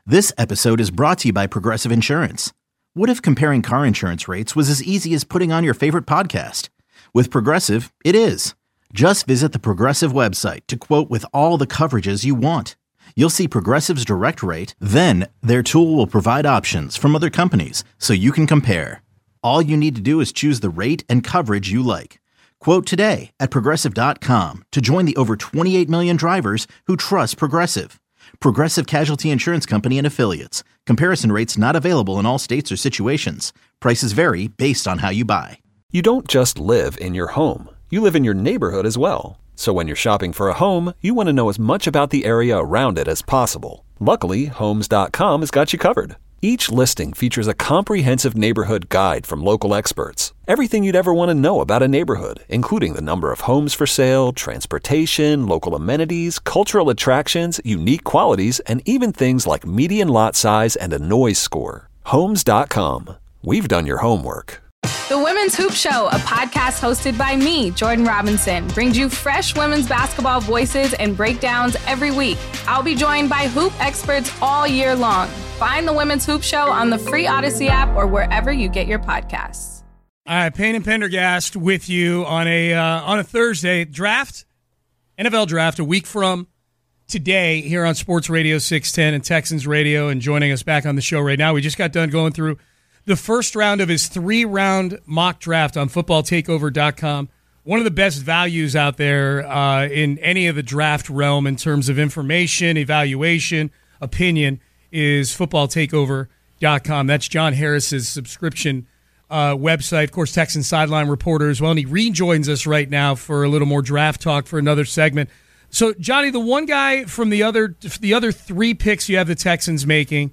This episode is brought to you by Progressive Insurance. What if comparing car insurance rates was as easy as putting on your favorite podcast? With Progressive, it is. Just visit the Progressive website to quote with all the coverages you want. You'll see Progressive's direct rate, then their tool will provide options from other companies so you can compare. All you need to do is choose the rate and coverage you like. Quote today at Progressive.com to join the over 28 million drivers who trust Progressive. Progressive Casualty Insurance Company and Affiliates. Comparison rates not available in all states or situations. Prices vary based on how you buy. You don't just live in your home. You live in your neighborhood as well. So when you're shopping for a home, you want to know as much about the area around it as possible. Luckily, Homes.com has got you covered. Each listing features a comprehensive neighborhood guide from local experts. Everything you'd ever want to know about a neighborhood, including the number of homes for sale, transportation, local amenities, cultural attractions, unique qualities, and even things like median lot size and a noise score. Homes.com. We've done your homework. The Women's Hoop Show, a podcast hosted by me, Jordan Robinson, brings you fresh women's basketball voices and breakdowns every week. I'll be joined by hoop experts all year long. Find the Women's Hoop Show on the free Odyssey app or wherever you get your podcasts. All right, Payne and Pendergast with you on a Thursday draft, NFL draft, a week from today here on Sports Radio 610 and Texans Radio, and joining us back on the show right now. We just got done going through the first round of his 3-round mock draft on footballtakeover.com. One of the best values out there in any of the draft realm in terms of information, evaluation, opinion is footballtakeover.com. That's John Harris's subscription website. Of course, Texan sideline reporter as well. And he rejoins us right now for a little more draft talk for another segment. So, Johnny, the one guy from the other 3 picks you have the Texans making,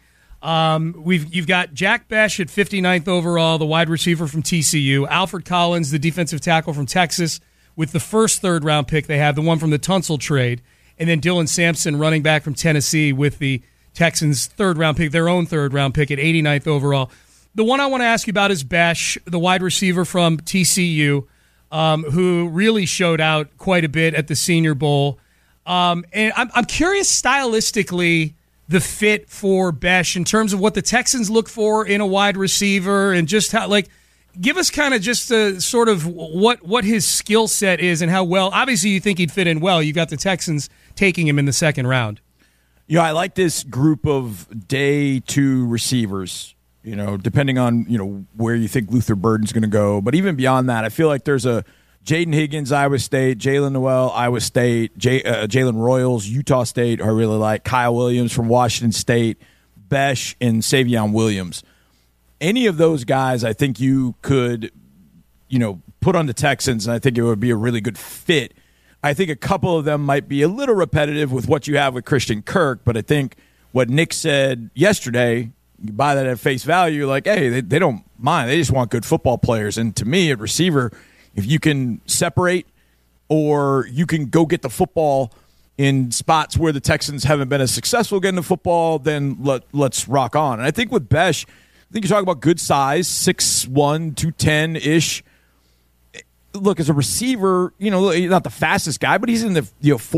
you've got Jack Bech at 59th overall, the wide receiver from TCU, Alfred Collins, the defensive tackle from Texas, with the first third-round pick they have, the one from the Tunsil trade, and then Dylan Sampson, running back from Tennessee, with the Texans' third-round pick, their own third-round pick at 89th overall. The one I want to ask you about is Bech, the wide receiver from TCU, who really showed out quite a bit at the Senior Bowl. And I'm curious stylistically the fit for Bech in terms of what the Texans look for in a wide receiver, and just how, give us kind of just a sort of what his skill set is and how well. Obviously, you think he'd fit in well. You got the Texans taking him in the second round. Yeah, I like this group of day 2 receivers, depending on, where you think Luther Burden's going to go. But even beyond that, I feel like there's a Jaden Higgins, Iowa State, Jalen Noel, Iowa State, Jalen Royals, Utah State, I really like, Kyle Williams from Washington State, Bech, and Savion Williams. Any of those guys I think you could, put on the Texans, and I think it would be a really good fit. I think a couple of them might be a little repetitive with what you have with Christian Kirk, but I think what Nick said yesterday, you buy that at face value, like, hey, they don't mind. They just want good football players. And to me, at receiver, if you can separate or you can go get the football in spots where the Texans haven't been as successful getting the football, then let's rock on. And I think with Bech, I think you're talking about good size, 6'1", 210-ish. Look, as a receiver, he's not the fastest guy, but he's in the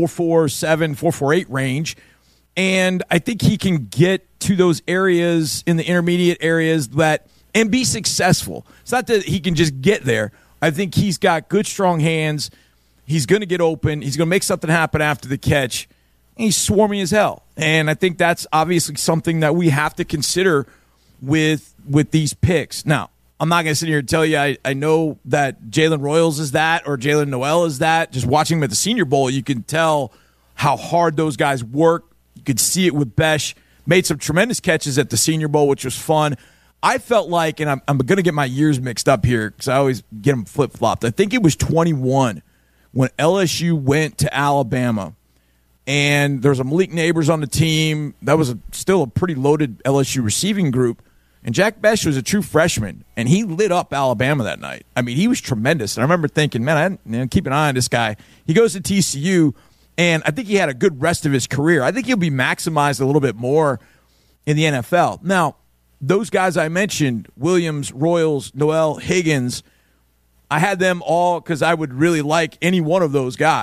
4.47, 4.48 range. And I think he can get to those areas in the intermediate areas and be successful. It's not that he can just get there. I think he's got good, strong hands. He's going to get open. He's going to make something happen after the catch. And he's swarmy as hell. And I think that's obviously something that we have to consider with these picks. Now, I'm not going to sit here and tell you I know that Jalen Royals is that or Jalen Noel is that. Just watching him at the Senior Bowl, you can tell how hard those guys work. You could see it with Bech. Made some tremendous catches at the Senior Bowl, which was fun. I felt like, and I'm going to get my years mixed up here because I always get them flip-flopped. I think it was 21 when LSU went to Alabama, and there was a Malik Neighbors on the team. That was still a pretty loaded LSU receiving group. And Jack Bech was a true freshman, and he lit up Alabama that night. I mean, he was tremendous. And I remember thinking, man, I keep an eye on this guy. He goes to TCU, and I think he had a good rest of his career. I think he'll be maximized a little bit more in the NFL. Now, those guys I mentioned, Williams, Royals, Noel, Higgins, I had them all because I would really like any one of those guys.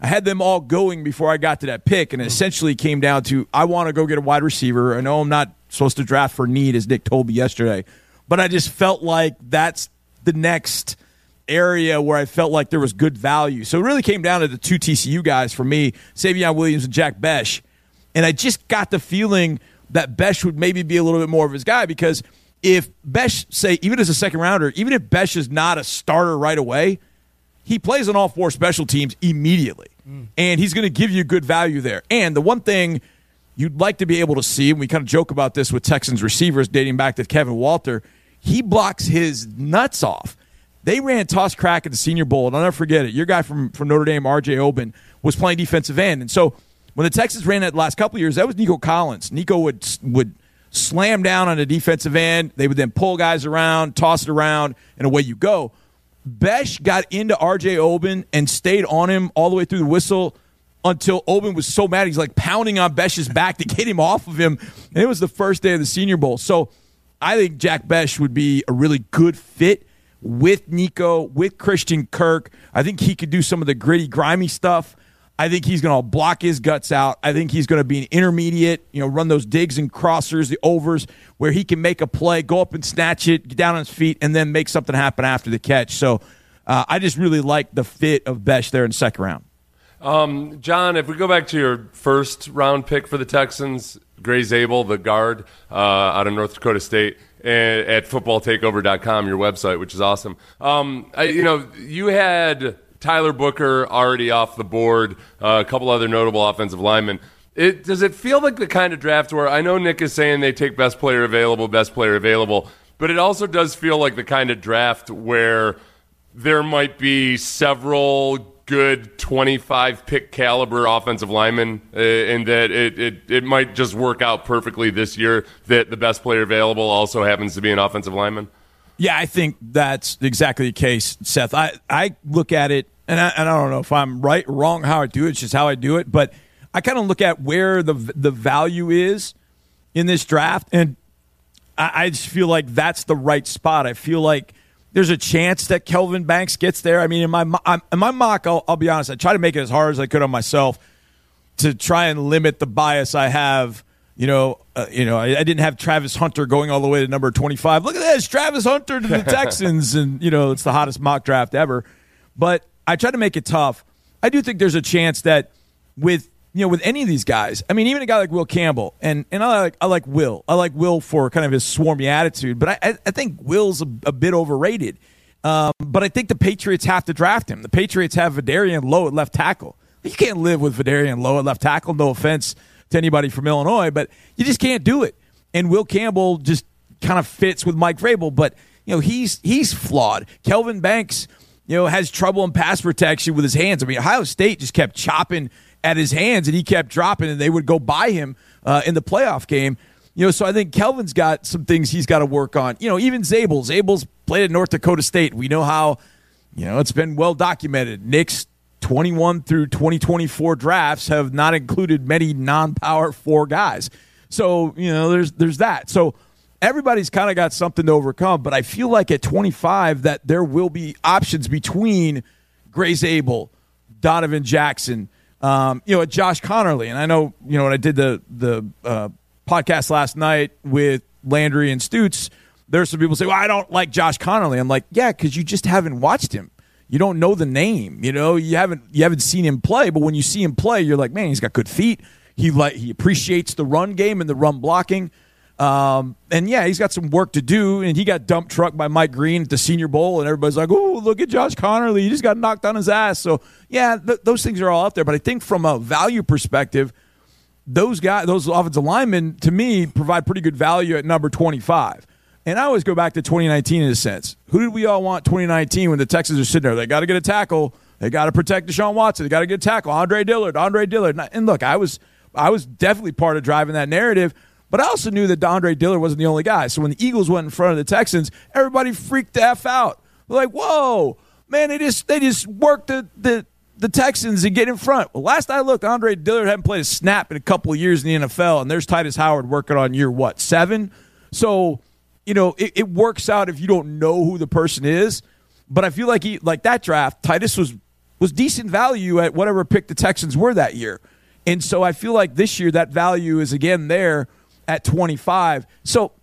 I had them all going before I got to that pick, and it essentially came down to I want to go get a wide receiver. I know I'm not supposed to draft for need, as Nick told me yesterday, but I just felt like that's the next area where I felt like there was good value. So it really came down to the two TCU guys for me, Savion Williams and Jack Bech. And I just got the feeling that Bech would maybe be a little bit more of his guy, because if Bech, say, even as a second rounder, even if Bech is not a starter right away, he plays on all four special teams immediately. And he's going to give you good value there. And the one thing you'd like to be able to see, and we kind of joke about this with Texans receivers dating back to Kevin Walter, he blocks his nuts off. They ran toss crack at the Senior Bowl, and I'll never forget it. Your guy from Notre Dame, R.J. Oben, was playing defensive end. And so when the Texans ran that the last couple of years, that was Nico Collins. Nico would slam down on the defensive end. They would then pull guys around, toss it around, and away you go. Bech got into R.J. Oben and stayed on him all the way through the whistle until Oben was so mad he's like pounding on Bech's back to get him off of him. And it was the first day of the Senior Bowl. So I think Jack Bech would be a really good fit with Nico, with Christian Kirk. I think he could do some of the gritty, grimy stuff. I think he's going to block his guts out. I think he's going to be an intermediate, run those digs and crossers, the overs, where he can make a play, go up and snatch it, get down on his feet, and then make something happen after the catch. So I just really like the fit of Bech there in the second round. John, if we go back to your first round pick for the Texans, Gray Zabel, the guard out of North Dakota State, at footballtakeover.com, your website, which is awesome. You had Tyler Booker already off the board, a couple other notable offensive linemen. Does it feel like the kind of draft where, I know Nick is saying they take best player available, but it also does feel like the kind of draft where there might be several good 25-pick caliber offensive linemen, and that it might just work out perfectly this year that the best player available also happens to be an offensive lineman? Yeah, I think that's exactly the case, Seth. I look at it, and I don't know if I'm right or wrong how I do it. It's just how I do it. But I kind of look at where the value is in this draft, and I just feel like that's the right spot. I feel like there's a chance that Kelvin Banks gets there. I mean, in my mock, I'll be honest, I try to make it as hard as I could on myself to try and limit the bias I have. I didn't have Travis Hunter going all the way to number 25. Look at this, Travis Hunter to the Texans, and it's the hottest mock draft ever. But I try to make it tough. I do think there's a chance that with any of these guys, I mean, even a guy like Will Campbell, and I like Will. I like Will for kind of his swarmy attitude, but I think Will's a bit overrated. But I think the Patriots have to draft him. The Patriots have Vidarian Lowe at left tackle. You can't live with Vidarian Lowe at left tackle. No offense to anybody from Illinois, but you just can't do it. And Will Campbell just kind of fits with Mike Vrabel, but he's flawed. Kelvin Banks, has trouble in pass protection with his hands. I mean, Ohio State just kept chopping at his hands, and he kept dropping, and they would go by him in the playoff game. So I think Kelvin's got some things he's got to work on. Even Zabel's played at North Dakota State. We know how, it's been well documented. Nick's 21 through 2024 drafts have not included many non-Power 4 guys. So, there's that. So everybody's kind of got something to overcome, but I feel like at 25 that there will be options between Gray Zabel, Donovan Jackson, Josh Connerly. And I know, when I did the podcast last night with Landry and Stutz, there's some people say, well, I don't like Josh Connerly. I'm like, yeah, because you just haven't watched him. You don't know the name. You haven't seen him play, but when you see him play, you're like, man, he's got good feet. He appreciates the run game and the run blocking. And yeah, he's got some work to do, and he got dump trucked by Mike Green at the Senior Bowl, and everybody's like, oh, look at Josh Connerly. He just got knocked on his ass. So, yeah, those things are all out there. But I think from a value perspective, those offensive linemen, to me, provide pretty good value at number 25. And I always go back to 2019 in a sense. Who did we all want 2019 when the Texans are sitting there? They got to get a tackle. They got to protect Deshaun Watson. They got to get a tackle. Andre Dillard. And look, I was definitely part of driving that narrative. But I also knew that Andre Dillard wasn't the only guy. So when the Eagles went in front of the Texans, everybody freaked the F out. They're like, whoa, man, they just worked the Texans and get in front. Well, last I looked, Andre Dillard hadn't played a snap in a couple of years in the NFL, and there's Titus Howard working on year, 7? So, it works out if you don't know who the person is. But I feel like that draft, Titus was was decent value at whatever pick the Texans were that year. And so I feel like this year that value is again there at 25. So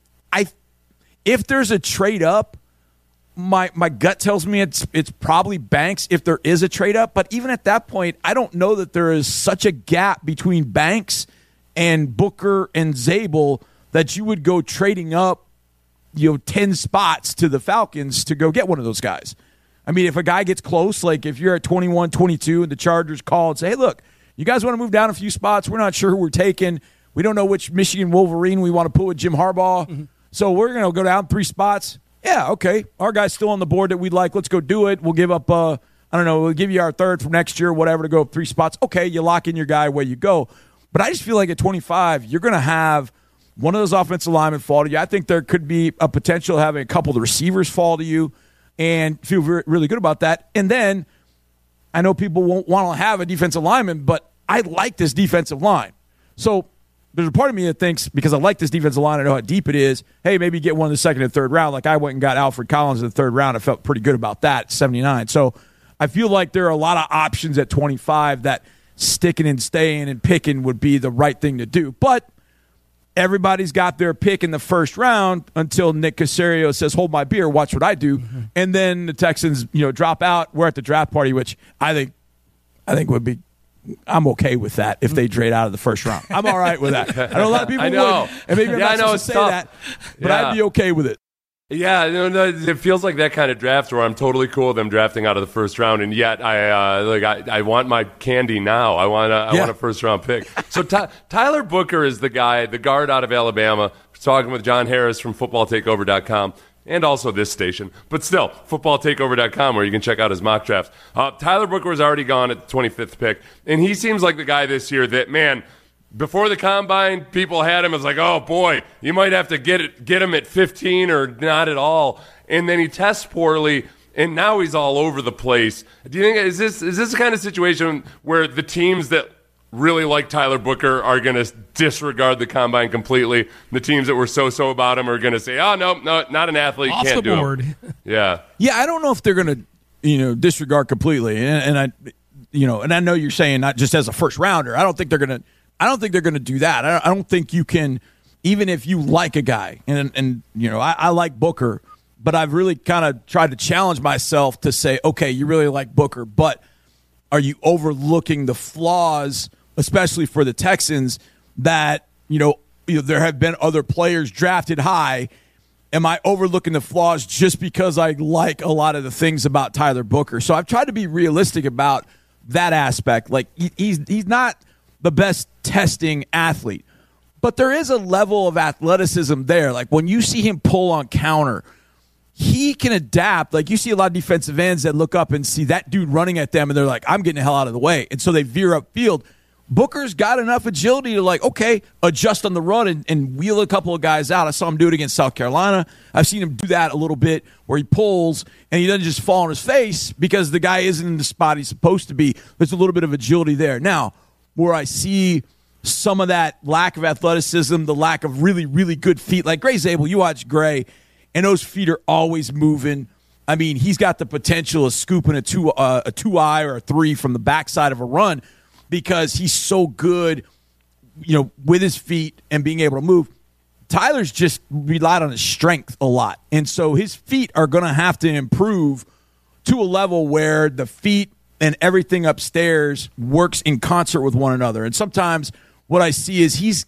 if there's a trade up, my gut tells me it's probably Banks if there is a trade up. But even at that point, I don't know that there is such a gap between Banks and Booker and Zabel that you would go trading up 10 spots to the Falcons to go get one of those guys. I mean, if a guy gets close, like if you're at 21, 22 and the Chargers call and say, hey, look, you guys want to move down a few spots? We're not sure who we're taking. We don't know which Michigan Wolverine we want to put with Jim Harbaugh. Mm-hmm. So we're going to go down 3 spots. Yeah, okay. Our guy's still on the board that we'd like. Let's go do it. We'll give up, we'll give you our third for next year, whatever, to go up 3 spots. Okay, you lock in your guy, away you go. But I just feel like at 25, you're going to have one of those offensive linemen fall to you. I think there could be a potential having a couple of the receivers fall to you and feel really good about that. And then I know people won't want to have a defensive lineman, but I like this defensive line. So there's a part of me that thinks, because I like this defensive line, I know how deep it is, hey, maybe get one in the second and third round. Like I went and got Alfred Collins in the third round. I felt pretty good about that, 79. So I feel like there are a lot of options at 25 that sticking and staying and picking would be the right thing to do. But everybody's got their pick in the first round until Nick Caserio says, hold my beer, watch what I do. Mm-hmm. And then the Texans, drop out. We're at the draft party, which I think would be, I'm okay with that if they trade out of the first round. I'm all right with that. I know a lot of people would, and maybe I'm not supposed to say that, but I'd be okay with it. Yeah, it feels like that kind of draft where I'm totally cool with them drafting out of the first round, and yet I want my candy now. I want a first round pick. So Tyler Booker is the guy, the guard out of Alabama. Talking with John Harris from FootballTakeover.com. And also this station. But still, footballtakeover.com, where you can check out his mock drafts. Tyler Booker was already gone at the 25th pick, and he seems like the guy this year that, man, before the Combine, people had him as like, oh, boy, you might have to get him at 15 or not at all. And then he tests poorly, and now he's all over the place. Do you think, is this the kind of situation where the teams that really like Tyler Booker are going to disregard the Combine completely? The teams that were so about him are going to say, oh, no, not an athlete. Off can't the do board. It. Yeah. Yeah, I don't know if they're going to, disregard completely. And I know you're saying not just as a first rounder. I don't think they're going to do that. I don't think you can, even if you like a guy, and I like Booker, but I've really kind of tried to challenge myself to say, okay, you really like Booker, but are you overlooking the flaws, especially for the Texans, that, there have been other players drafted high? Am I overlooking the flaws just because I like a lot of the things about Tyler Booker? So I've tried to be realistic about that aspect. Like, he's not the best testing athlete, but there is a level of athleticism there. Like, when you see him pull on counter, he can adapt. Like, you see a lot of defensive ends that look up and see that dude running at them, and they're like, I'm getting the hell out of the way. And so they veer upfield. Booker's got enough agility to, like, okay, adjust on the run and wheel a couple of guys out. I saw him do it against South Carolina. I've seen him do that a little bit where he pulls and he doesn't just fall on his face because the guy isn't in the spot he's supposed to be. There's a little bit of agility there. Now, where I see some of that lack of athleticism, the lack of really, really good feet, like Gray Zabel, you watch Gray, and those feet are always moving. I mean, he's got the potential of scooping a two-eye or a three from the backside of a run because he's so good, with his feet and being able to move. Tyler's just relied on his strength a lot. And so his feet are going to have to improve to a level where the feet and everything upstairs works in concert with one another. And sometimes what I see is he's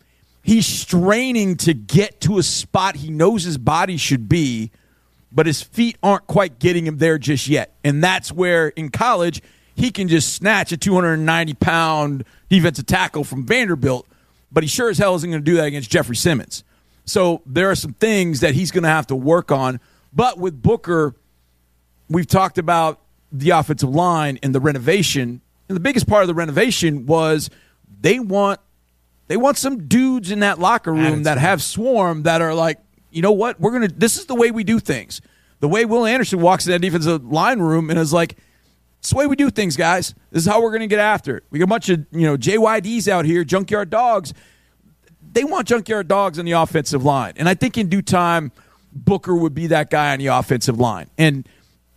straining to get to a spot he knows his body should be, but his feet aren't quite getting him there just yet. And that's where in college he can just snatch a 290-pound defensive tackle from Vanderbilt, but he sure as hell isn't going to do that against Jeffrey Simmons. So there are some things that he's going to have to work on. But with Booker, we've talked about the offensive line and the renovation. And the biggest part of the renovation was they want some dudes in that locker room that have swarm that are like, you know what, this is the way we do things. The way Will Anderson walks in that defensive line room and is like, it's the way we do things, guys. This is how we're going to get after it. We got a bunch of, JYDs out here, junkyard dogs. They want junkyard dogs on the offensive line. And I think in due time, Booker would be that guy on the offensive line. And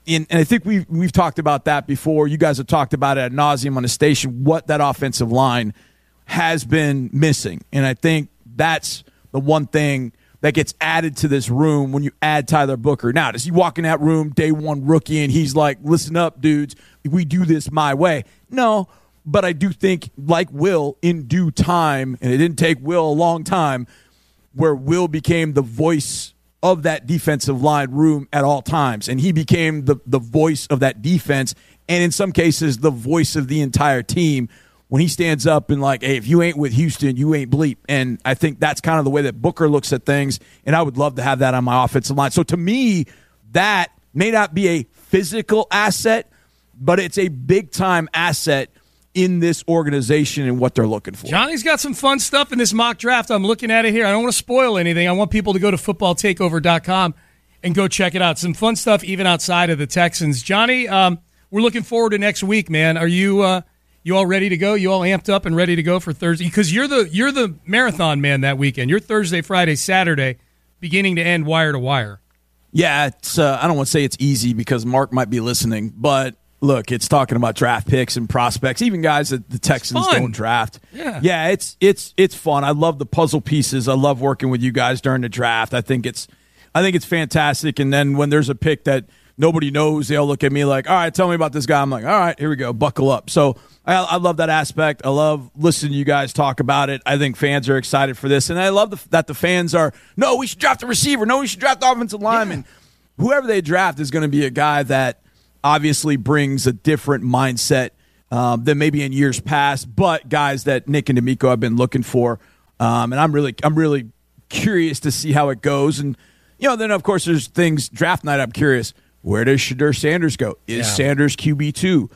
And I think we've talked about that before. You guys have talked about it ad nauseum on the station, what that offensive line has been missing. And I think that's the one thing that gets added to this room when you add Tyler Booker. Now, does he walk in that room, day one rookie, and he's like, listen up, dudes, we do this my way? No, but I do think, like Will, in due time, and it didn't take Will a long time, where Will became the voice of that defensive line room at all times. And he became the voice of that defense, and in some cases, the voice of the entire team when he stands up and like, hey, if you ain't with Houston, you ain't bleep. And I think that's kind of the way that Booker looks at things, and I would love to have that on my offensive line. So to me, that may not be a physical asset, but it's a big-time asset in this organization and what they're looking for. Johnny's got some fun stuff in this mock draft. I'm looking at it here. I don't want to spoil anything. I want people to go to footballtakeover.com and go check it out. Some fun stuff even outside of the Texans. Johnny, we're looking forward to next week, man. Are you all ready to go? You all amped up and ready to go for Thursday? Because you're the marathon man that weekend. You're Thursday, Friday, Saturday, beginning to end, wire to wire. Yeah, it's I don't want to say it's easy because Mark might be listening, but look, it's talking about draft picks and prospects, even guys that the Texans don't draft. Yeah, it's fun. I love the puzzle pieces. I love working with you guys during the draft. I think it's fantastic. And then when there's a pick that nobody knows, they'll look at me like, all right, tell me about this guy. I'm like, all right, here we go, buckle up. So I love that aspect. I love listening to you guys talk about it. I think fans are excited for this. And I love that the fans are, no, we should draft a receiver. No, we should draft the offensive lineman. Yeah. Whoever they draft is going to be a guy that obviously brings a different mindset than maybe in years past, but guys that Nick and D'Amico have been looking for. And I'm really curious to see how it goes. And, then, of course, there's things, draft night, I'm curious, where does Shedeur Sanders go? Is Sanders QB2?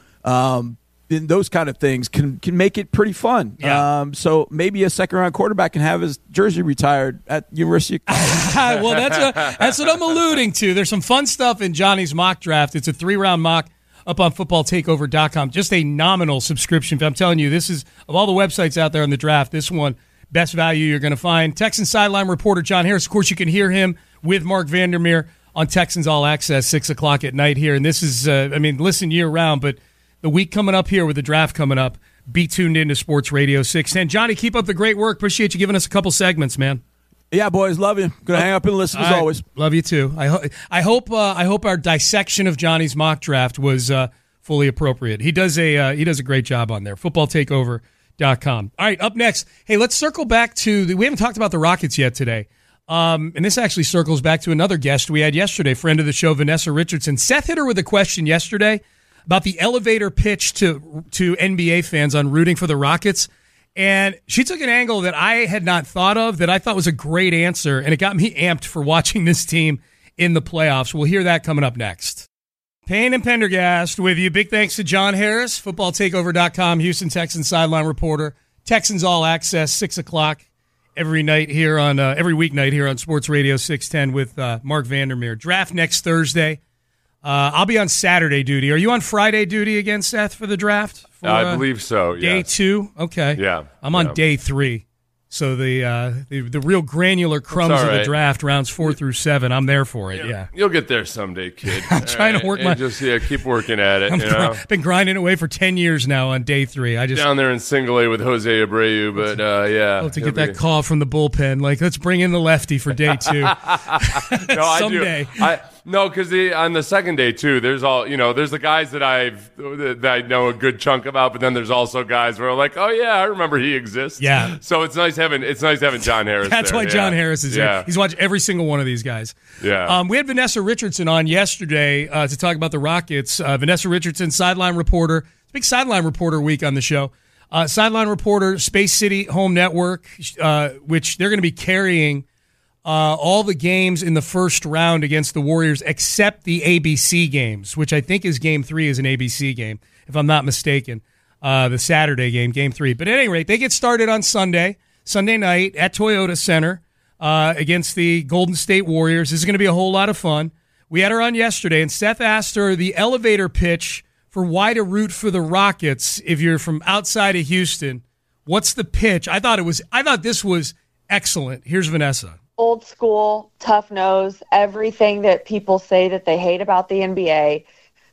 And those kind of things can make it pretty fun. Yeah. So maybe a second-round quarterback can have his jersey retired at University of Colorado. Well, that's what I'm alluding to. There's some fun stuff in Johnny's mock draft. It's a 3-round mock up on footballtakeover.com. Just a nominal subscription. I'm telling you, this is, of all the websites out there on the draft, this one, best value you're going to find. Texans sideline reporter John Harris. Of course, you can hear him with Mark Vandermeer on Texans All Access, 6 o'clock at night here. And this is, listen year-round, but the week coming up here with the draft coming up, be tuned into Sports Radio 610. Johnny, keep up the great work. Appreciate you giving us a couple segments, man. Yeah, boys, love you. Gonna hang up and listen as always. Love you too. I hope our dissection of Johnny's mock draft was fully appropriate. He does a great job on there. Footballtakeover.com. All right, up next. Hey, let's circle back to we haven't talked about the Rockets yet today. And this actually circles back to another guest we had yesterday, friend of the show, Vanessa Richardson. Seth hit her with a question yesterday about the elevator pitch to NBA fans on rooting for the Rockets. And she took an angle that I had not thought of that I thought was a great answer, and it got me amped for watching this team in the playoffs. We'll hear that coming up next. Payne and Pendergast with you. Big thanks to John Harris, footballtakeover.com, Houston Texans sideline reporter, Texans All Access, 6 o'clock every weeknight here on Sports Radio 610 with Mark Vandermeer. Draft next Thursday. I'll be on Saturday duty. Are you on Friday duty again, Seth, for the draft? I believe so, yes. Day 2? Okay. Yeah. I'm on day 3. So the real granular crumbs of the draft, rounds 4 through 7, I'm there for it, yeah. You'll get there someday, kid. I'm trying to work keep working at it. I've been grinding away for 10 years now on day 3. I just down there in single A with Jose Abreu, but yeah. To get that call from the bullpen, like, let's bring in the lefty for day 2. Someday. No, because on the second day too, there's the guys that I know a good chunk about, but then there's also guys where I'm like, oh yeah, I remember he exists. Yeah. So it's nice having John Harris. That's why John Harris is here. He's watched every single one of these guys. Yeah. We had Vanessa Richardson on yesterday to talk about the Rockets. Vanessa Richardson, sideline reporter. It's a big sideline reporter week on the show. Sideline reporter, Space City Home Network, which they're going to be carrying all the games in the first round against the Warriors except the ABC games, which I think is Game 3 is an ABC game, if I'm not mistaken. The Saturday game, Game 3. But at any rate, they get started on Sunday night at Toyota Center against the Golden State Warriors. This is going to be a whole lot of fun. We had her on yesterday, and Seth asked her the elevator pitch for why to root for the Rockets if you're from outside of Houston. What's the pitch? I thought this was excellent. Here's Vanessa. Old school, tough nose, everything that people say that they hate about the NBA.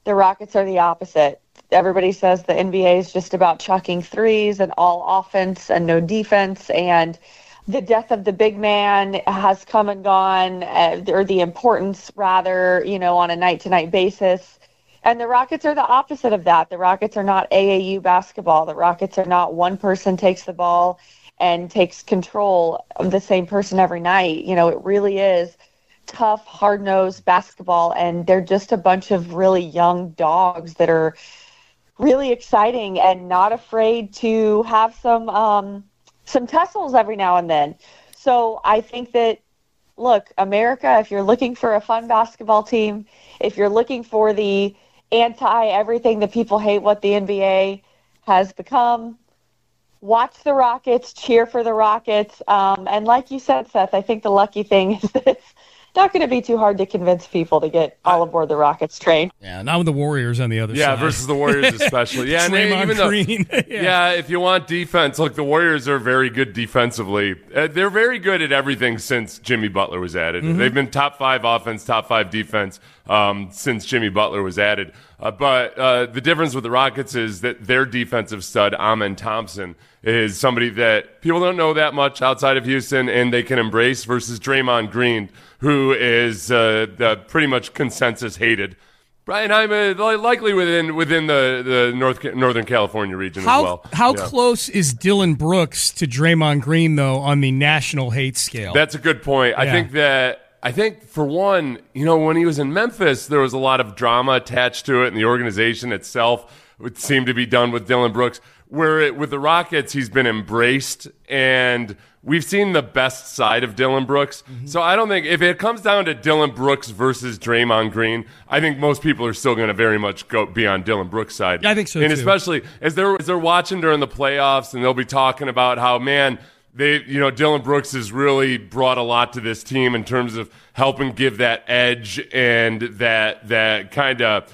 the Rockets are the opposite. Everybody says the NBA is just about chucking threes and all offense and no defense, and the death of the big man has come and gone, or the importance, rather, on a night-to-night basis. And the Rockets are the opposite of that. The Rockets are not AAU basketball. The Rockets are not one person takes the ball and takes control of the same person every night. It really is tough, hard-nosed basketball, and they're just a bunch of really young dogs that are really exciting and not afraid to have some tussles every now and then. So I think that, look, America, if you're looking for a fun basketball team, if you're looking for the anti-everything that people hate what the NBA has become, watch the Rockets, cheer for the Rockets. And like you said, Seth, I think the lucky thing is that it's not going to be too hard to convince people to get all aboard the Rockets train. Yeah, not with the Warriors on the other side. Yeah, versus the Warriors especially. Yeah, Draymond Green. Yeah, if you want defense, look, the Warriors are very good defensively. They're very good at everything since Jimmy Butler was added. Mm-hmm. They've been top 5 offense, top 5 defense since Jimmy Butler was added. But the difference with the Rockets is that their defensive stud, Amen Thompson, is somebody that people don't know that much outside of Houston, and they can embrace, versus Draymond Green, who is pretty much consensus hated. Brian, I'm likely within the Northern California region as well. How close is Dylan Brooks to Draymond Green, though, on the national hate scale? That's a good point. Yeah. I think for one, when he was in Memphis, there was a lot of drama attached to it, and the organization itself would seem to be done with Dylan Brooks. With the Rockets, he's been embraced, and we've seen the best side of Dylan Brooks. Mm-hmm. So I don't think, if it comes down to Dylan Brooks versus Draymond Green, I think most people are still going to very much be on Dylan Brooks' side. Yeah, I think so, and too. Especially as they're watching during the playoffs, and they'll be talking about how, man, Dylan Brooks has really brought a lot to this team in terms of helping give that edge and that kind of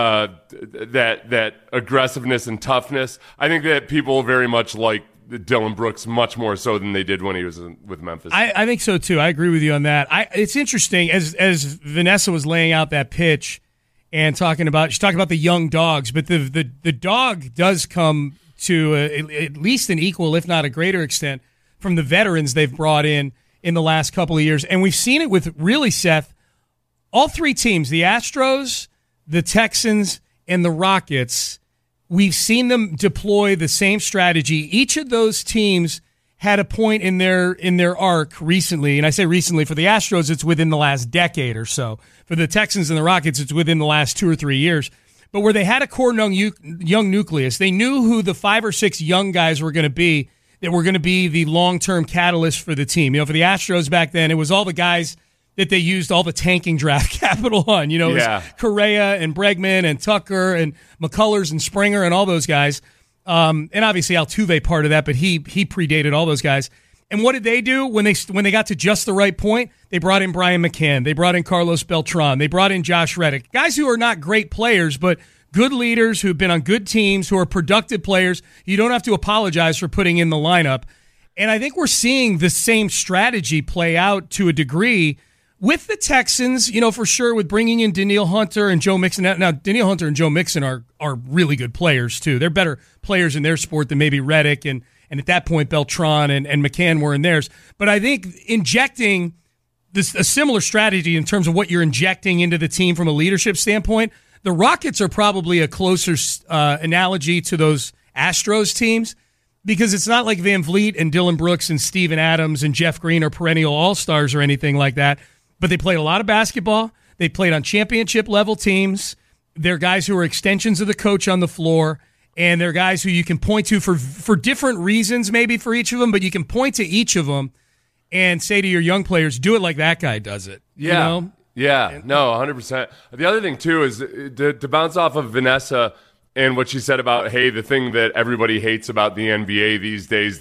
that aggressiveness and toughness. I think that people very much like Dylan Brooks much more so than they did when he was with Memphis. I think so too. I agree with you on that. It's interesting as Vanessa was laying out that pitch and she's talking about the young dogs, but the dog does come to at least an equal, if not a greater extent, from the veterans they've brought in the last couple of years. And we've seen it with, really, Seth, all 3 teams, the Astros, the Texans, and the Rockets. We've seen them deploy the same strategy. Each of those teams had a point in their arc recently, and I say recently, for the Astros, it's within the last decade or so. For the Texans and the Rockets, it's within the last 2 or 3 years. But where they had a core young nucleus, they knew who the 5 or 6 young guys were going to be, that were going to be the long-term catalyst for the team. For the Astros back then, it was all the guys that they used all the tanking draft capital on. It was Correa and Bregman and Tucker and McCullers and Springer and all those guys. And obviously Altuve part of that, but he predated all those guys. And what did they do when they got to just the right point? They brought in Brian McCann. They brought in Carlos Beltran. They brought in Josh Reddick. Guys who are not great players, but good leaders who've been on good teams, who are productive players. You don't have to apologize for putting in the lineup. And I think we're seeing the same strategy play out to a degree with the Texans, for sure, with bringing in Danielle Hunter and Joe Mixon. Now, Danielle Hunter and Joe Mixon are really good players, too. They're better players in their sport than maybe Reddick and at that point Beltran and McCann were in theirs. But I think injecting a similar strategy in terms of what you're injecting into the team from a leadership standpoint, the Rockets are probably a closer analogy to those Astros teams, because it's not like Van Vliet and Dylan Brooks and Steven Adams and Jeff Green are perennial all-stars or anything like that, but they played a lot of basketball. They played on championship-level teams. They're guys who are extensions of the coach on the floor, and they're guys who you can point to for different reasons maybe for each of them, but you can point to each of them and say to your young players, do it like that guy does it. Yeah. Yeah, no, 100%. The other thing, too, is to bounce off of Vanessa and what she said about, hey, the thing that everybody hates about the NBA these days,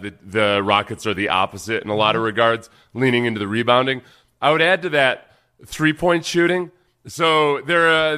the Rockets are the opposite in a lot of regards, leaning into the rebounding. I would add to that 3-point shooting. So they're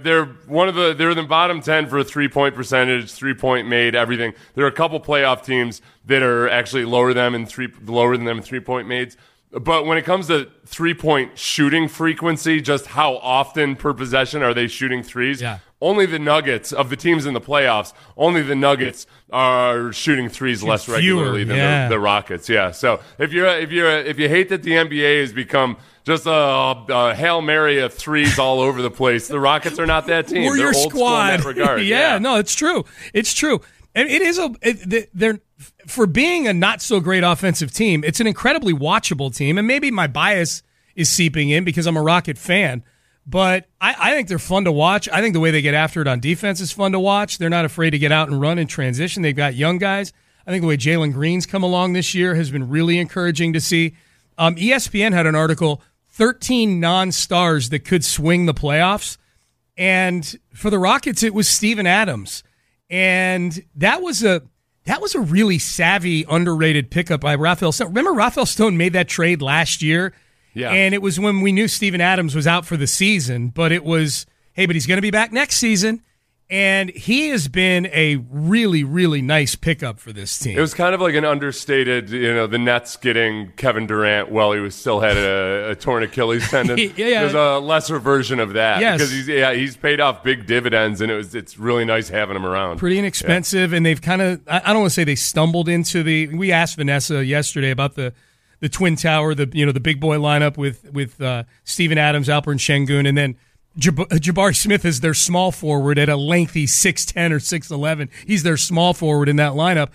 in the bottom 10 for a 3-point percentage, 3-point made, everything. There are a couple playoff teams that are actually lower than them in 3-point mades. But when it comes to 3-point shooting frequency, just how often per possession are they shooting threes? Yeah. only the Nuggets, of the teams in the playoffs, only the Nuggets are shooting threes less regularly than the Rockets. Yeah. So if you hate that the NBA has become just a Hail Mary of threes all over the place, the Rockets are not that team. We're They're your old squad. school in that regard. Yeah, no, it's true. It's true. And it is they're for being a not so great offensive team, it's an incredibly watchable team. And maybe my bias is seeping in because I'm a Rocket fan. But I think they're fun to watch. I think the way they get after it on defense is fun to watch. They're not afraid to get out and run in transition. They've got young guys. I think the way Jalen Green's come along this year has been really encouraging to see. ESPN had an article, 13 non-stars that could swing the playoffs. And for the Rockets, it was Steven Adams. And that was a really savvy, underrated pickup by Rafael Stone. Remember Rafael Stone made that trade last year? Yeah. And it was when we knew Steven Adams was out for the season, but it was, hey, but he's going to be back next season. And he has been a really, really nice pickup for this team. It was kind of like an understated, the Nets getting Kevin Durant while he still had a torn Achilles tendon. Yeah. There's a lesser version of that. Yes. Because he's paid off big dividends, and it's really nice having him around. Pretty inexpensive, and they've kind of, I don't want to say they stumbled into we asked Vanessa yesterday about the Twin Tower, the big boy lineup with Steven Adams, Alperen Şengün, and then Jabari Smith is their small forward at a lengthy 6'10" or 6'11". He's their small forward in that lineup.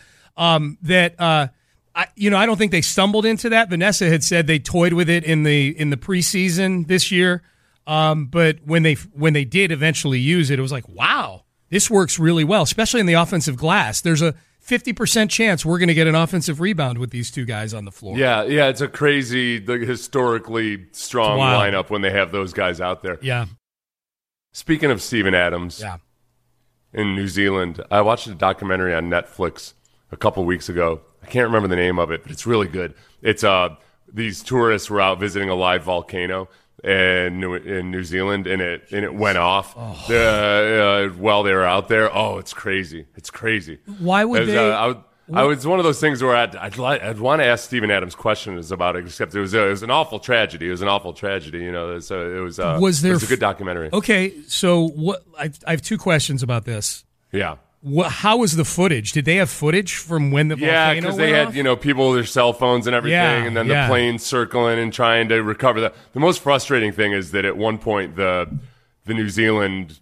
I don't think they stumbled into that. Vanessa had said they toyed with it in the preseason this year, but when they did eventually use it, it was like, wow, this works really well, especially in the offensive glass. There's a 50% chance we're going to get an offensive rebound with these two guys on the floor. Yeah, it's a crazy, historically strong lineup when they have those guys out there. Yeah. Speaking of Steven Adams in New Zealand, I watched a documentary on Netflix a couple weeks ago. I can't remember the name of it, but it's really good. It's these tourists were out visiting a live volcano in New Zealand, and it went off while they were out there. Oh, it's crazy! It's crazy. Why would they? I was one of those things where I'd want to ask Steven Adams questions about it, except it was an awful tragedy. It was an awful tragedy, So it was a good documentary. Okay, so what? I have two questions about this. Yeah. How was the footage? Did they have footage from when the volcano went off? Yeah, because they had people with their cell phones and everything, and then the plane circling and trying to recover that. The most frustrating thing is that at one point the New Zealand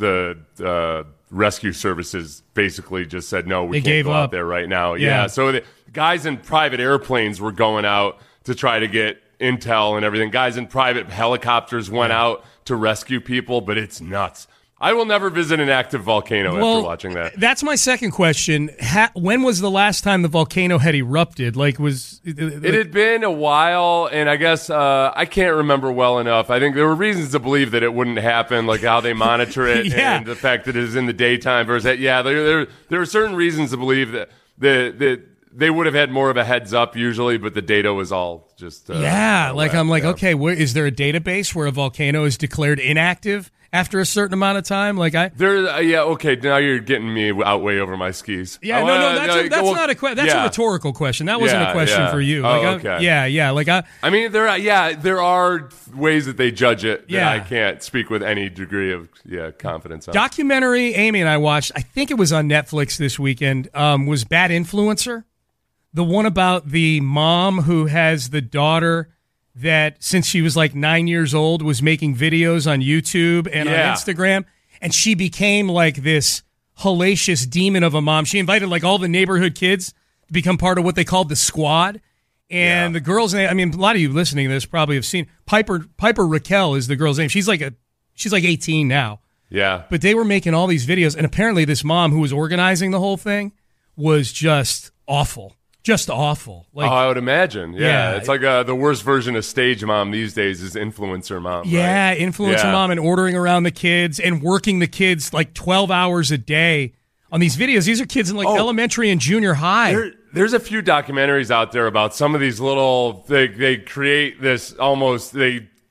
rescue services basically just said, no, we can't go out there right now. Yeah. So the guys in private airplanes were going out to try to get intel and everything. Guys in private helicopters went out to rescue people, but it's nuts. I will never visit an active volcano after watching that. That's my second question. When was the last time the volcano had erupted? It had been a while, and I guess I can't remember well enough. I think there were reasons to believe that it wouldn't happen, like how they monitor it and the fact that it is in the daytime versus there were certain reasons to believe that they would have had more of a heads up usually, but the data was all just okay, is there a database where a volcano is declared inactive after a certain amount of time? Okay, now you're getting me out way over my skis. Yeah, that's not a question. That's a rhetorical question. That wasn't a question for you. Okay. There are ways that they judge it that I can't speak with any degree of confidence on. Documentary Amy and I watched, I think it was on Netflix this weekend, was Bad Influencer. The one about the mom who has the daughter that since she was 9 years old was making videos on YouTube and on Instagram, and she became this hellacious demon of a mom. She invited all the neighborhood kids to become part of what they called the squad. And the girl's name, a lot of you listening to this probably have seen Piper Raquel is the girl's name. She's 18 now. Yeah. But they were making all these videos, and apparently this mom who was organizing the whole thing was just awful. Just awful. I would imagine. Yeah. It's the worst version of stage mom these days is influencer mom. Yeah, right? Influencer mom, and ordering around the kids and working the kids 12 hours a day on these videos. These are kids in elementary and junior high. There's a few documentaries out there about some of these little, they create this almost, they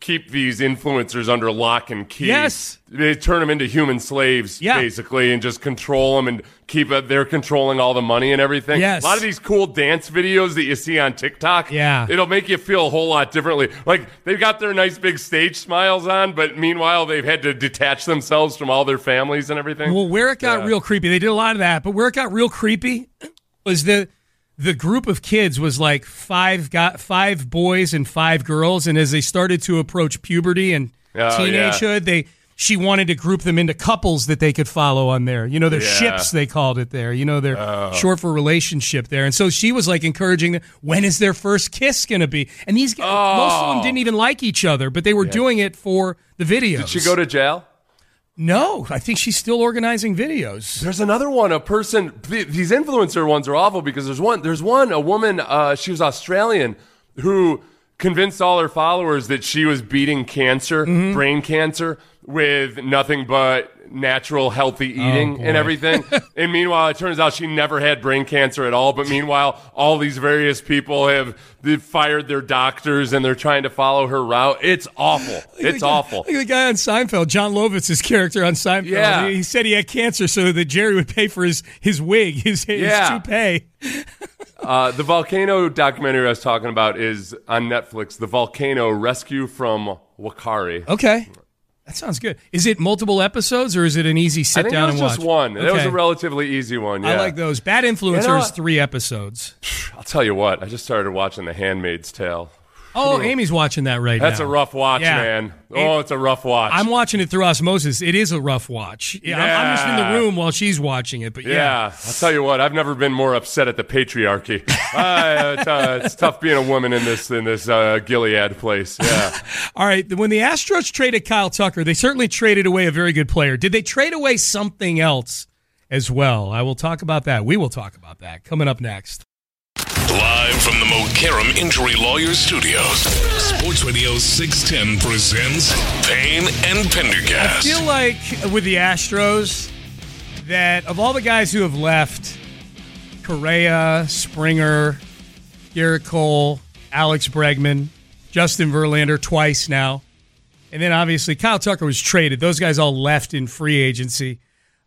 keep these influencers under lock and key. Yes. They turn them into human slaves, basically, and just control them and keep it. They're controlling all the money and everything. Yes. A lot of these cool dance videos that you see on TikTok, it'll make you feel a whole lot differently. Like, they've got their nice big stage smiles on, but meanwhile, they've had to detach themselves from all their families and everything. Well, where it got real creepy, they did a lot of that, but where it got real creepy was the group of kids was like five boys and 5 girls, and as they started to approach puberty and teenagehood, she wanted to group them into couples that they could follow on there. You know, their ships, they called it there. You know, they're short for relationship there. And so she was like encouraging them, when is their first kiss going to be? And these guys, most of them didn't even like each other, but they were doing it for the videos. Did she go to jail? No, I think she's still organizing videos. There's another one, a person. These influencer ones are awful because there's a woman, she was Australian, who convinced all her followers that she was beating cancer, brain cancer, with nothing but natural, healthy eating and everything. And meanwhile, it turns out she never had brain cancer at all. But meanwhile, all these various people they've fired their doctors and they're trying to follow her route. It's awful. It's awful. Like the guy on Seinfeld, John Lovitz's character on Seinfeld. Yeah. He said he had cancer so that Jerry would pay for his wig, his toupee. The volcano documentary I was talking about is on Netflix, The Volcano Rescue from Wakari. Okay. That sounds good. Is it multiple episodes or is it an easy sit down and watch? I think it was just one. Okay. That was a relatively easy one. Yeah. I like those. Bad Influencers, 3 episodes. I'll tell you what. I just started watching The Handmaid's Tale. Oh, Amy's watching that right now. That's a rough watch, man. Oh, it's a rough watch. I'm watching it through osmosis. It is a rough watch. Yeah. I'm just in the room while she's watching it. But yeah, I'll tell you what. I've never been more upset at the patriarchy. It's tough being a woman in this Gilead place. Yeah. All right. When the Astros traded Kyle Tucker, they certainly traded away a very good player. Did they trade away something else as well? I will talk about that. We will talk about that coming up next. Live from the Mokaram Injury Lawyers Studios, Sports Radio 610 presents Payne and Pendergast. I feel like with the Astros that of all the guys who have left, Correa, Springer, Garrett Cole, Alex Bregman, Justin Verlander twice now, and then obviously Kyle Tucker was traded. Those guys all left in free agency.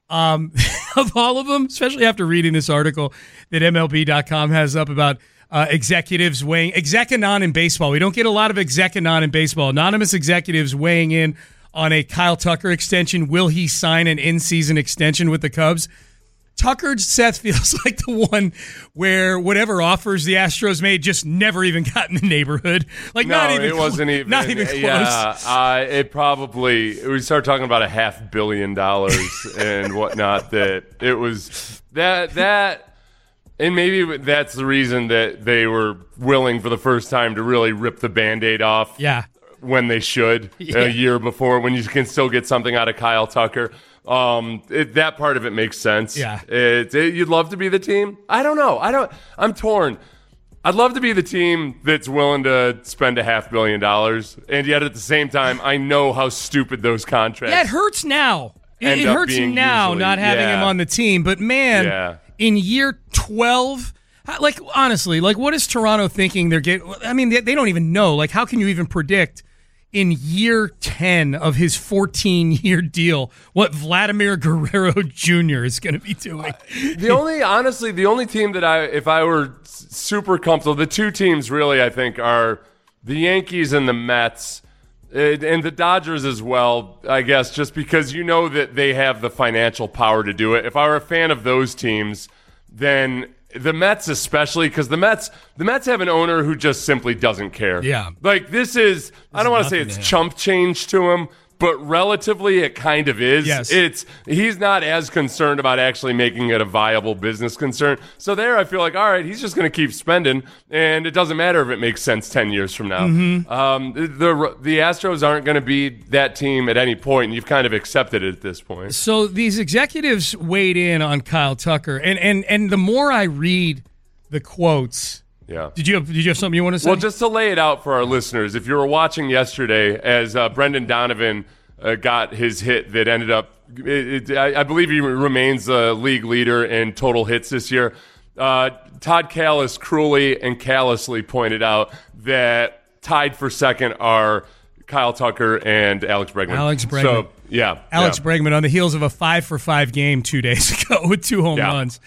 Of all of them, especially after reading this article that MLB.com has up about executives weighing exec-anon in baseball. We don't get a lot of exec-anon in baseball. Anonymous executives weighing in on a Kyle Tucker extension. Will he sign an in-season extension with the Cubs? Tucker, Seth, feels like the one where whatever offers the Astros made just never even got in the neighborhood. Like, no, not even it wasn't even. Not even close. Yeah, it probably. We start talking about $500 million and whatnot. That it was that, and maybe that's the reason that they were willing for the first time to really rip the Band-Aid off. Yeah. When they should a year before, when you can still get something out of Kyle Tucker. That part of it makes sense. Yeah. You'd love to be the team. I don't know. I'm torn. I'd love to be the team that's willing to spend $500 million, and yet at the same time, I know how stupid those contracts. Yeah, it hurts now. It hurts now usually. not having him on the team. But man, in year 12, like honestly, like what is Toronto thinking they're getting? I mean, they don't even know. Like, how can you even predict in year 10 of his 14-year deal what Vladimir Guerrero Jr. is going to be doing? The only team that if I were super comfortable, the two teams really I think are the Yankees and the Mets, and the Dodgers as well, I guess, just because you know that they have the financial power to do it. If I were a fan of those teams, then the Mets especially, because the Mets have an owner who just simply doesn't care. Yeah. Like, this is, I don't want to say it's chump change to him, but relatively it kind of is. Yes. He's not as concerned about actually making it a viable business concern. So there I feel like, all right, he's just going to keep spending, and it doesn't matter if it makes sense 10 years from now. Mm-hmm. The Astros aren't going to be that team at any point, and you've kind of accepted it at this point. So these executives weighed in on Kyle Tucker, and the more I read the quotes. Yeah. Did you have something you want to say? Well, just to lay it out for our listeners, if you were watching yesterday as Brendan Donovan got his hit that ended up, I believe he remains the league leader in total hits this year. Todd Callis cruelly and callously pointed out that tied for second are Kyle Tucker and Alex Bregman. Alex Bregman. So, yeah. Alex Bregman on the heels of a 5-for-5 game 2 days ago with 2 home runs.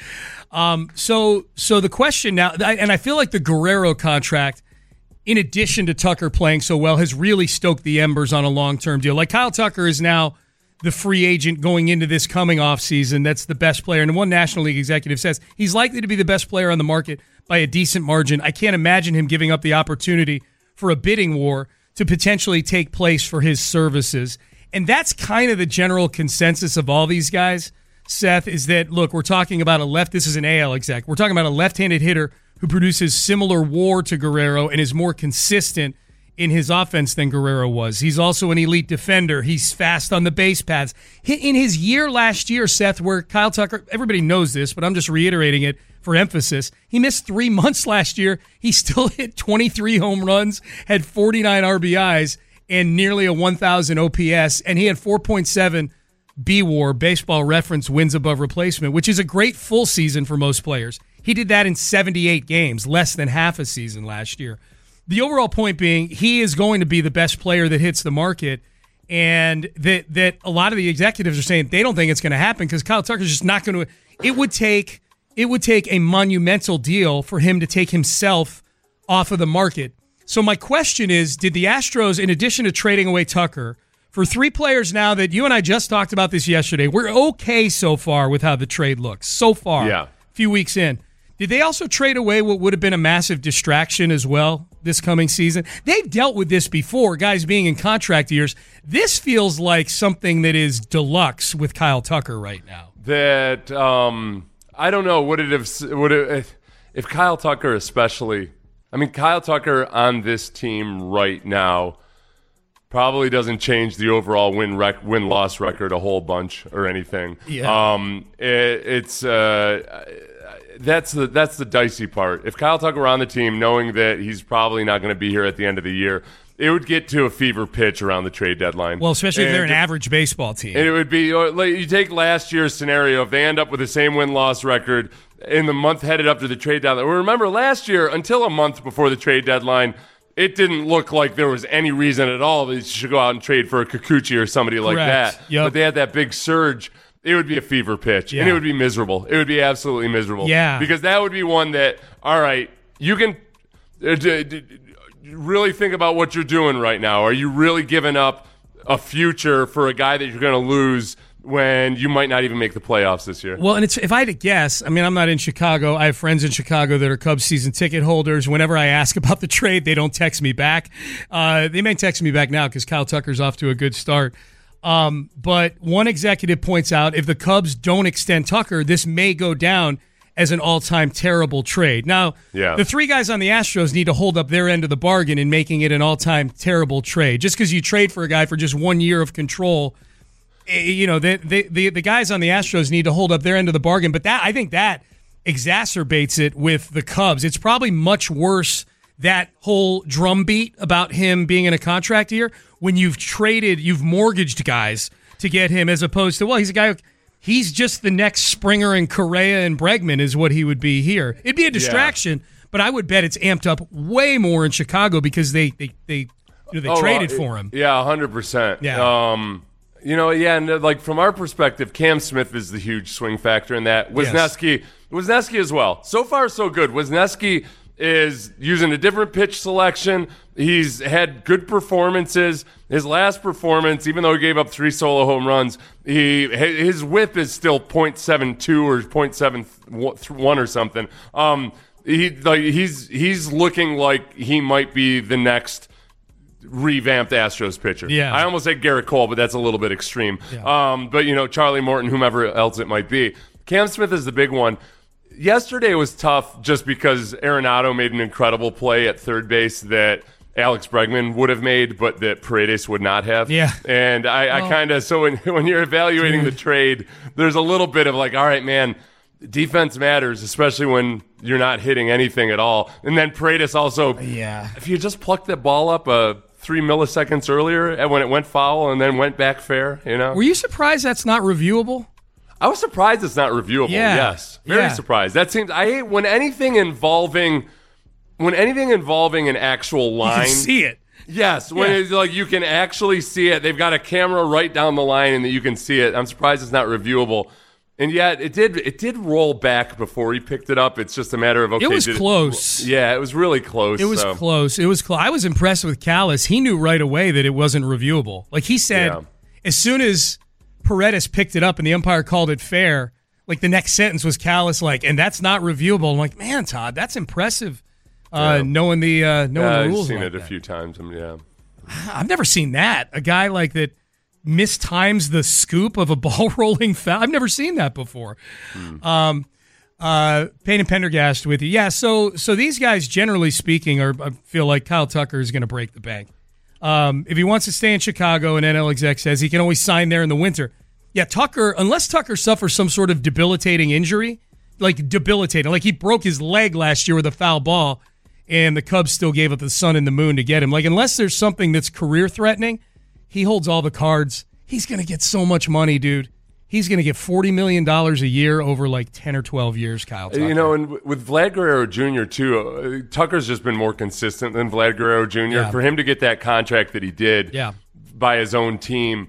So the question now, and I feel like the Guerrero contract, in addition to Tucker playing so well, has really stoked the embers on a long-term deal. Like Kyle Tucker is now the free agent going into this coming offseason that's the best player. And one National League executive says he's likely to be the best player on the market by a decent margin. I can't imagine him giving up the opportunity for a bidding war to potentially take place for his services. And that's kind of the general consensus of all these guys, Seth, is that, look, we're talking about this is an AL exec. We're talking about a left-handed hitter who produces similar WAR to Guerrero and is more consistent in his offense than Guerrero was. He's also an elite defender. He's fast on the base paths. In his year last year, Seth, where Kyle Tucker, everybody knows this, but I'm just reiterating it for emphasis, he missed 3 months last year. He still hit 23 home runs, had 49 RBIs, and nearly a 1,000 OPS, and he had 4.7 BWAR, baseball reference wins above replacement, which is a great full season for most players. He did that in 78 games, less than half a season last year. The overall point being, he is going to be the best player that hits the market, and that a lot of the executives are saying they don't think it's going to happen because Kyle Tucker's just not going to. It would take a monumental deal for him to take himself off of the market. So my question is, did the Astros, in addition to trading away Tucker, for 3 players now that you and I just talked about this yesterday, we're okay so far with how the trade looks so far, a few weeks in. Did they also trade away what would have been a massive distraction as well this coming season? They've dealt with this before, guys being in contract years. This feels like something that is deluxe with Kyle Tucker right now. That, I don't know, would it if Kyle Tucker especially, I mean, Kyle Tucker on this team right now probably doesn't change the overall win-loss record a whole bunch or anything. Yeah. That's the dicey part. If Kyle Tucker were on the team, knowing that he's probably not going to be here at the end of the year, it would get to a fever pitch around the trade deadline. Well, especially if they're an average baseball team. And it would be, like, you take last year's scenario, if they end up with the same win-loss record in the month headed up to the trade deadline. Well, remember, last year, until a month before the trade deadline, it didn't look like there was any reason at all that you should go out and trade for a Kikuchi or somebody like Correct. that. Yep. But they had that big surge. It would be a fever pitch, and it would be miserable. It would be absolutely miserable. Yeah. Because that would be one that, all right, you can really think about what you're doing right now. Are you really giving up a future for a guy that you're going to lose when you might not even make the playoffs this year? Well, and if I had to guess, I mean, I'm not in Chicago. I have friends in Chicago that are Cubs season ticket holders. Whenever I ask about the trade, they don't text me back. They may text me back now because Kyle Tucker's off to a good start. But one executive points out if the Cubs don't extend Tucker, this may go down as an all-time terrible trade. Now, the 3 guys on the Astros need to hold up their end of the bargain in making it an all-time terrible trade. Just because you trade for a guy for just 1 year of control, you know, the guys on the Astros need to hold up their end of the bargain. But I think that exacerbates it with the Cubs. It's probably much worse, that whole drumbeat about him being in a contract year, when you've mortgaged guys to get him, as opposed to, well, he's a guy, he's just the next Springer and Correa and Bregman is what he would be here. It'd be a distraction, but I would bet it's amped up way more in Chicago because they traded for him. Yeah, 100%. Yeah. And like from our perspective, Cam Smith is the huge swing factor in that. Wisniewski as well. So far, so good. Wisniewski is using a different pitch selection. He's had good performances. His last performance, even though he gave up 3 solo home runs, his whip is still .72 or .71 or something. He's looking like he might be the next revamped Astros pitcher. Yeah. I almost said Garrett Cole, but that's a little bit extreme. Yeah. But Charlie Morton, whomever else it might be. Cam Smith is the big one. Yesterday was tough just because Arenado made an incredible play at third base that Alex Bregman would have made, but that Paredes would not have. Yeah. And I kind of, so when you're evaluating the trade, there's a little bit of like, all right, man, defense matters, especially when you're not hitting anything at all. And then Paredes also, if you just plucked that ball up 3 milliseconds earlier when it went foul and then went back fair, Were you surprised that's not reviewable? I was surprised it's not reviewable. Yeah. Yes, very surprised. That seems. I hate when anything involving an actual line. You can see it. Yes, when it's like you can actually see it. They've got a camera right down the line and that you can see it. I'm surprised it's not reviewable. And yet it did roll back before he picked it up. It's just a matter of, okay. It was close. Yeah, it was really close. It was close. It was close. I was impressed with Callis. He knew right away that it wasn't reviewable. Like he said, as soon as Paredes picked it up and the umpire called it fair, like the next sentence was Callis like, and that's not reviewable. I'm like, man, Todd, that's impressive. Knowing the rules. I've seen like it a that. few times. I've never seen that. A guy like that mistimes the scoop of a ball rolling foul. I've never seen that before. Payne and Pendergast with you. Yeah, so these guys, generally speaking, I feel like Kyle Tucker is going to break the bank. If he wants to stay in Chicago, an NL exec says he can always sign there in the winter. Yeah, Tucker, unless Tucker suffers some sort of debilitating injury, like he broke his leg last year with a foul ball, and the Cubs still gave up the sun and the moon to get him. Like, unless there's something that's career-threatening, he holds all the cards. He's going to get so much money, dude. He's going to get $40 million a year over like 10 or 12 years, Kyle Tucker. You know, and with Vlad Guerrero Jr., too, Tucker's just been more consistent than Vlad Guerrero Jr. Yeah. For him to get that contract that he did by his own team,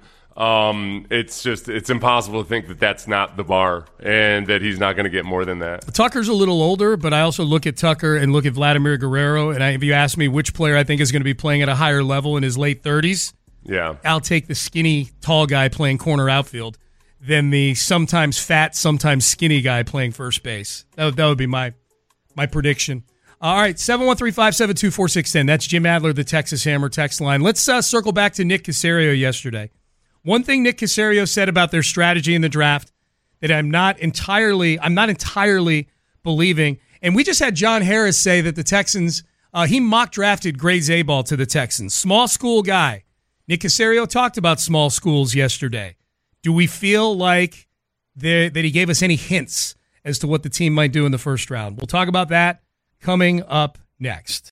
it's impossible to think that that's not the bar and that he's not going to get more than that. Tucker's a little older, but I also look at Tucker and look at Vladimir Guerrero, and if you ask me which player I think is going to be playing at a higher level in his late 30s, I'll take the skinny, tall guy playing corner outfield than the sometimes fat, sometimes skinny guy playing first base. That would be my prediction. All right, 713-572-4610. That's Jim Adler, the Texas Hammer text line. Let's circle back to Nick Caserio yesterday. One thing Nick Caserio said about their strategy in the draft that I'm not entirely believing, and we just had John Harris say that the Texans, he mock drafted Gray Zabal to the Texans. Small school guy. Nick Caserio talked about small schools yesterday. Do we feel like that he gave us any hints as to what the team might do in the first round? We'll talk about that coming up next.